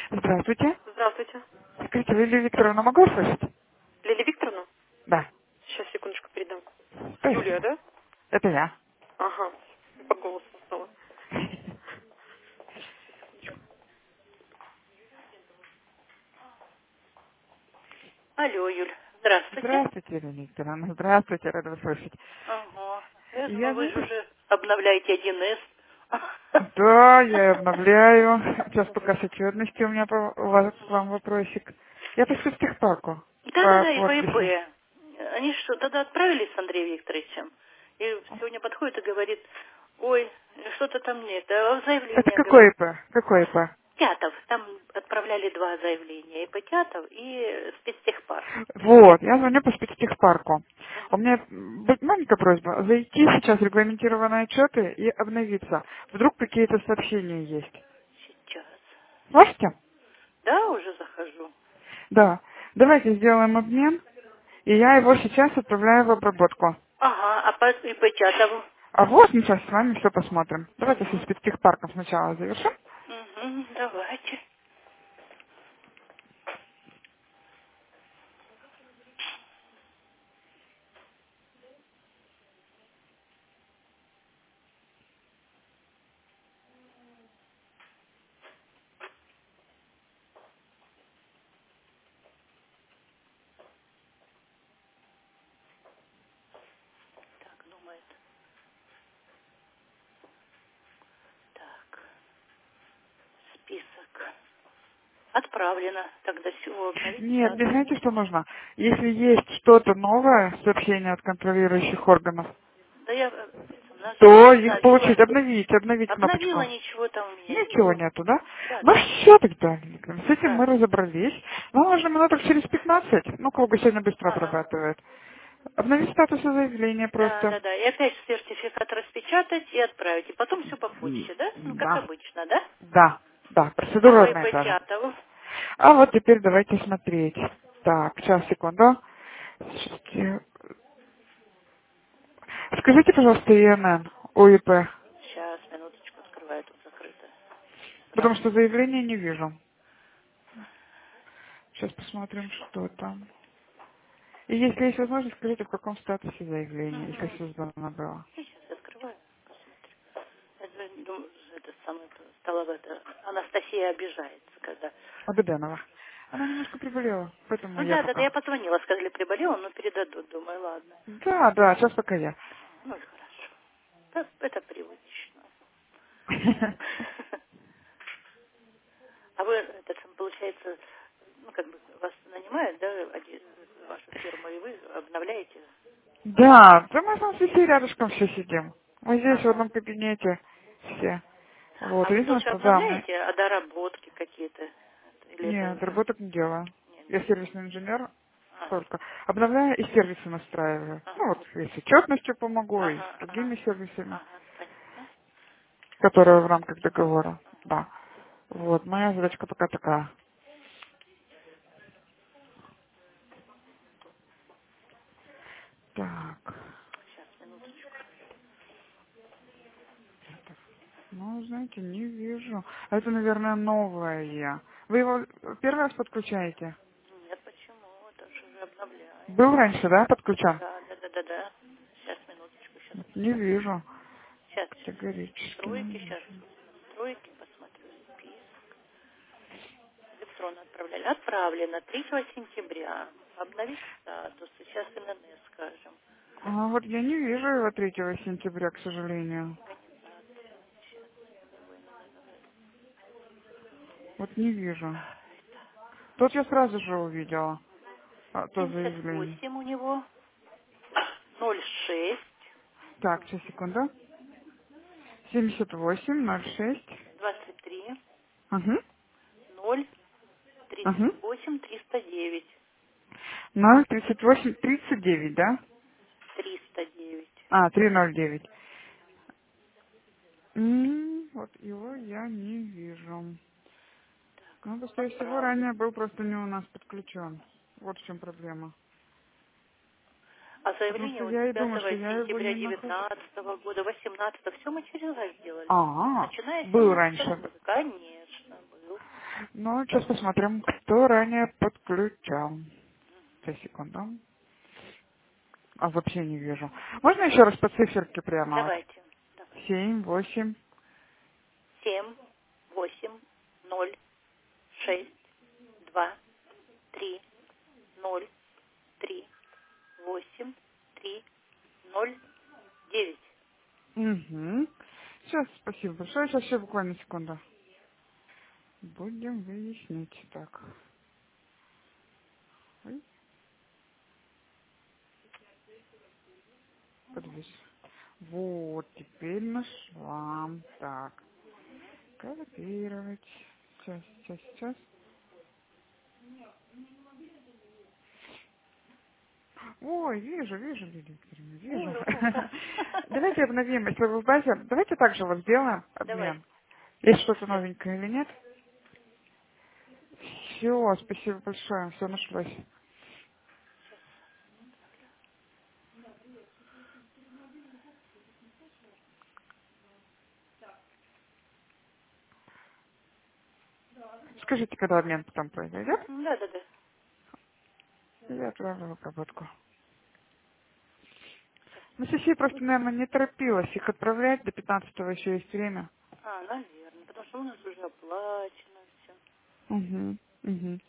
Здравствуйте. Здравствуйте. Скажите, Лилия Викторовна, могу слышать? Лилия Викторовна? Да. Сейчас, секундочку, передам. Юлия, Спасибо. да? Это я. Ага. По голосу стало. Алло, Юль. Здравствуйте. Здравствуйте, Лилия Викторовна. Здравствуйте, рада вас слышать. Ага. Я думаю, Я, вы же знаете, уже обновляете 1С. да, я обновляю. Сейчас пока с отчетностью у меня к вам вопросик. Я пишу в техпарку по Да-да-да, и по подписи. ИП. Они что, тогда отправились с Андреем Викторовичем? И сегодня подходит и говорит, ой, что-то там нет. А Это заявление, говорит, какой ИП? Какой ИП? Тятов. Там отправляли два заявления. ИП Тятов и спецтехпарк. Вот, я звоню по спецтехпарку. У Мгм. меня маленькая просьба зайти сейчас в регламентированные отчеты и обновиться. Вдруг какие-то сообщения есть. Сейчас. Можете? Да, уже захожу. Да. Давайте сделаем обмен, и я его сейчас отправляю в обработку. Ага, а по ИП Тятову? А вот мы сейчас с вами все посмотрим. Давайте со Угу. спецтехпарком сначала завершим. Угу, давайте. Так, думает. Так, список. Отправлено. Тогда всего обновить Нет, не статус. знаете, что нужно? Если есть что-то новое, сообщение от контролирующих органов, Да я нажала, то их обновила. получить, обновить Обновила, кнопочку. ничего там у меня Ничего нету. нету, да? Да, Ну да, все тогда, Николай, с этим да. мы разобрались. Вам нужно минуток через 15, ну, Колга сегодня быстро Ага. отрабатывает. Обновить статус заявления Да, просто. да, да. И опять сертификат распечатать и отправить. И потом все по почте, да? Ну, как Да, обычно, да? да, А по процедура одна и ИП та же. Тятову? А вот теперь давайте смотреть. Так, сейчас, секунду. Сейчас скажите, пожалуйста, ИНН, ОИП, Сейчас, минуточку, открываю, тут закрыто. потому Сразу. что заявления не вижу. Сейчас посмотрим, что там. И если есть возможность, скажите, в каком статусе заявления, если Угу. создано было. Сейчас открываю, посмотрим. Это, думаю, это самое, стало это, Анастасия обижается, когда... Абеденова. Она немножко приболела, поэтому Ну я да, да, да, я пока. позвонила, сказали, приболела, но передадут, думаю, ладно. Да, да, сейчас пока я. Ну и хорошо. Это привычно. А вы, это, получается, ну, как бы вас нанимают, да, вашу фирму, и вы обновляете? Да, да мы там все рядышком все сидим. Мы здесь в Ага. одном кабинете все. Вот, А вы единственное, только что да, мне... обновляете, а доработки какие-то? Или Нет, это... работок не делаю. Нет, Я да? сервисный инженер Ага, только. Обновляю и сервисы настраиваю. Ну вот, ага, и с отчетностью помогу, и с ага, ага, другими сервисами, ага, понятно. которые в рамках договора. Да. Вот, моя задачка пока такая. Так. Сейчас, минуточку. Ну, знаете, не вижу. А это, наверное, новое. Вы его первый раз подключаете? Нет, почему? Это же уже обновляем. Был раньше, да, подключен? Да, да, да, да, да. Сейчас, минуточку, сейчас. Не вижу. Сейчас. Категорически не Настройки, сейчас. вижу. Настройки, посмотрю список. Электронно отправляли. Отправлено 3 сентября. Обновить статус. Сейчас ННС скажем. А вот я не вижу его 3 сентября, к сожалению. Организация. Сейчас. Новый ННС. Вот не вижу. Тут я сразу же увидела то заявление. 78 у него. 06. Так, сейчас, секунду. 7806. 23. Угу. 0. Угу. 38. 309. 03839, да? 309. А, 309. Вот его я не вижу. Так, Ну, скорее всего, отправлен. ранее был просто не у нас подключен. Вот в чем проблема. А Потому заявление что вот я и 5 думаю, что я его сентября не нахожу. 19 года, 18 все мы через вас сделали. А, Начиная с был 17 раньше. года. Конечно, был. Ну, сейчас посмотрим, кто ранее подключал. Сейчас, секунду. А вообще не вижу. Можно еще раз по циферке прямо вот? Давайте. Давайте. 7, 8. 7, 8, 0, 6, 2, 3, 0, 3, 8, 3, 0, 9. Угу. Сейчас, спасибо большое. Сейчас еще буквально секунду. Будем выяснить. Так. Ой, подвис. Вот, теперь нашла. Так. Копировать. Сейчас, сейчас, сейчас. Ой, вижу, Лилия Викторовна, вижу. Ура. Давайте обновим, если вы в базе. Давайте также вот сделаем Давайте. обмен. Есть Сейчас, что-то сейчас. новенькое или нет? Все, спасибо большое, все нашлось. Скажите, когда обмен потом произойдет? Да, да, да. Я отправлю в обработку. Сейчас. Ну, Сесия просто, наверное, не торопилась их отправлять. До 15-го еще есть время. А, наверное. Потому что у нас уже оплачено все. Угу, угу.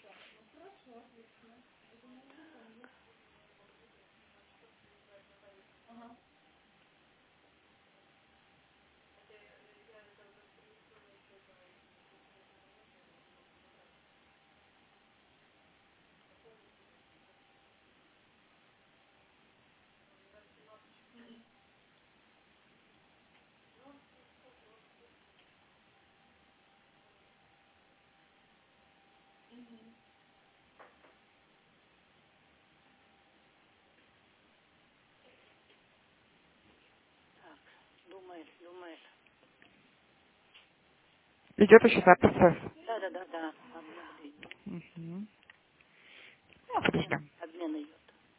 Так, думает, думает. Идет еще да, процесс. Да, да, да, да. Обновление. Угу. Ну, подождем. Обмен идет.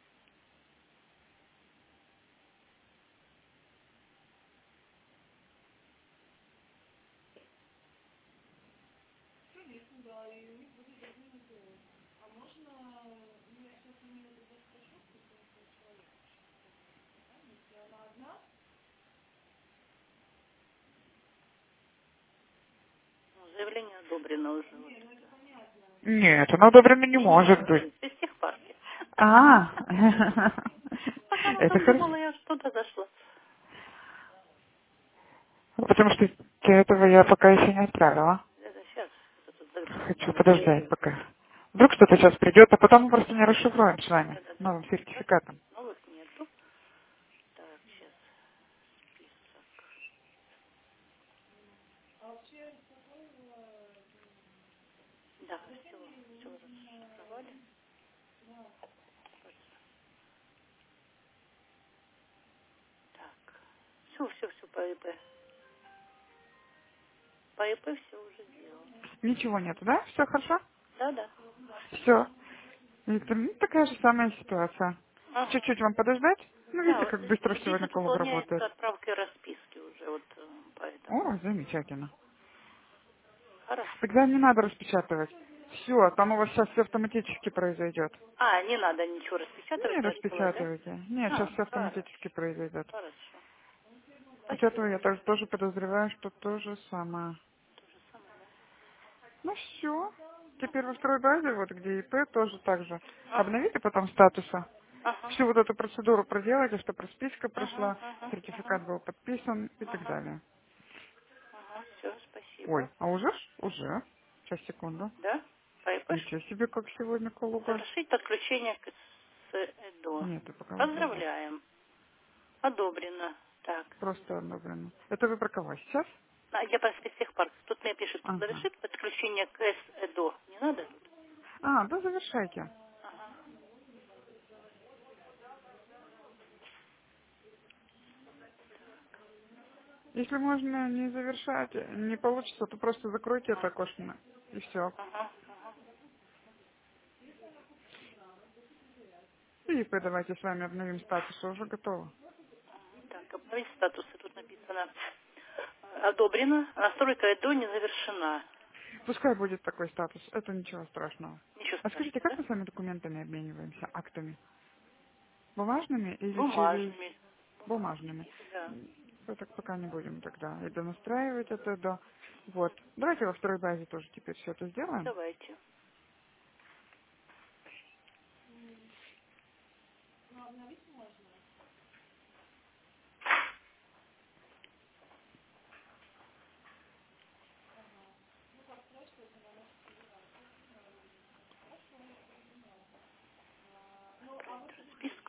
Ну, заявление одобрено уже. Вот это. Нет, оно одобрено не Не-не, может быть. из тех партий. А, А я это там хорошо. думала, я что-то зашла. Потому что для этого я пока еще не отправила. Это сейчас. Это тут Хочу завершение. подождать пока. Вдруг что-то сейчас придет, а потом мы просто не расшифруем с вами Да, да, да. новым сертификатом. Новых нету. Так, сейчас список. Да, все расшифровали. Так. Все по ИП. По ИП все уже сделано. Ничего нету, да? Все хорошо? Да, да. Все. Виктор, ну, такая же самая ситуация. Ага. Чуть-чуть вам подождать? Ну, Да, видите, вот как быстро здесь сегодня вот коллог выполняется работает. отправка расписки уже, вот поэтому. О, замечательно. Хорошо. Тогда не надо распечатывать. Все, там у вас сейчас все автоматически произойдет. А, не надо ничего Не распечатывать, присылать, да? распечатывайте. Нет, сейчас А, все автоматически хорошо, произойдет. хорошо. Вот этого я Спасибо. тоже подозреваю, что то же самое. То же самое, да? Ну все. Теперь во второй базе, вот где ИП, тоже так же. Ага, Обновите потом статуса. ага, Всю вот эту процедуру проделайте, чтобы расписка ага, прошла, ага, ага, сертификат был подписан и так ага, далее. ага, все, Ой, спасибо. а уже? Уже. Сейчас, секунду. Да? Пайпэш? Ничего себе, как сегодня колуга. Завершить подключение к СЭДО. Нет, это пока вот забыл. Поздравляем. Одобрено. Так. Просто одобрено. Это вы про кого сейчас? А я по всех парк. Тут мне пишет, Ага. завершить подключение к СЭДО. Не надо тут? А, да завершайте. Ага. Если можно не завершать, не получится, то просто закройте это Ага. окошко. И все. Ага. Ага. И давайте с вами обновим статус, уже готово. Так, обновить статусы. Тут написано одобрено. Настройка ЭДО не завершена. Пускай будет такой статус, это ничего страшного. Ничего А скажите, страшного, как да? мы с вами документами обмениваемся, актами? Бумажными или через Бумажными. Бумажными бумажными? какие-то, да. Так пока не будем тогда. Это настраивать это, да. Вот. Давайте во второй базе тоже теперь все это сделаем. Давайте. Открыть расписку.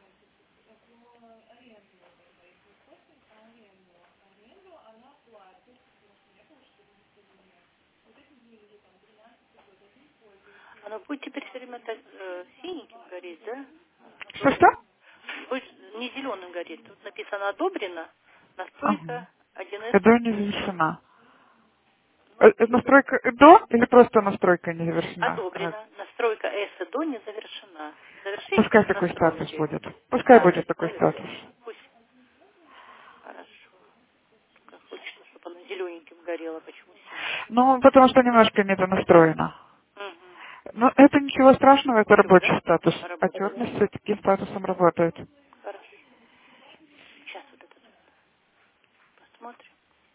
Оно будет теперь все время так синеньким гореть, да? А то Что-что? будет не зеленым гореть. Тут написано одобрено. Ага. Настройка 1С ЭДО не завершена. завершена. Ну, Настройка ЭДО или просто настройка не завершена? одобрено. Настройка S до не завершена. Пускай Завершите такой статус настройки. будет. Пускай Да, будет такой статус. завершите. Пусть. Хорошо. Только хочется, чтобы она зелененьким горела. Почему синеньким? Ну, потому что немножко недонастроено. Угу. Но это ничего страшного, это Ничего, рабочий да? статус. Работает, да? Отчетность с таким статусом работает. Хорошо. Сейчас вот этот посмотрим.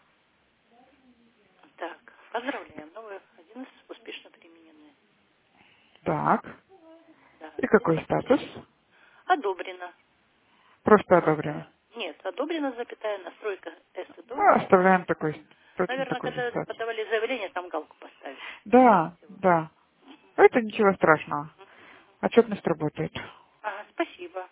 Так, поздравляем. Новые 11 успешно применены. Так. Да, И какой действует. статус? Одобрено. Просто одобрено. Запятая. Нет, одобрено, запятая, настройка S до Ну, не оставляем завершена. такой, точно Наверное, такой же когда статус. подавали заявление, там галку поставили. Скорее Да, всего. да. Это ничего страшного. Отчетность работает. Ага, спасибо.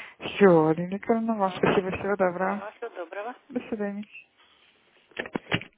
Все, Лилия Николаевна, вам Ага. спасибо, всего доброго. Ага, всего доброго. До свидания.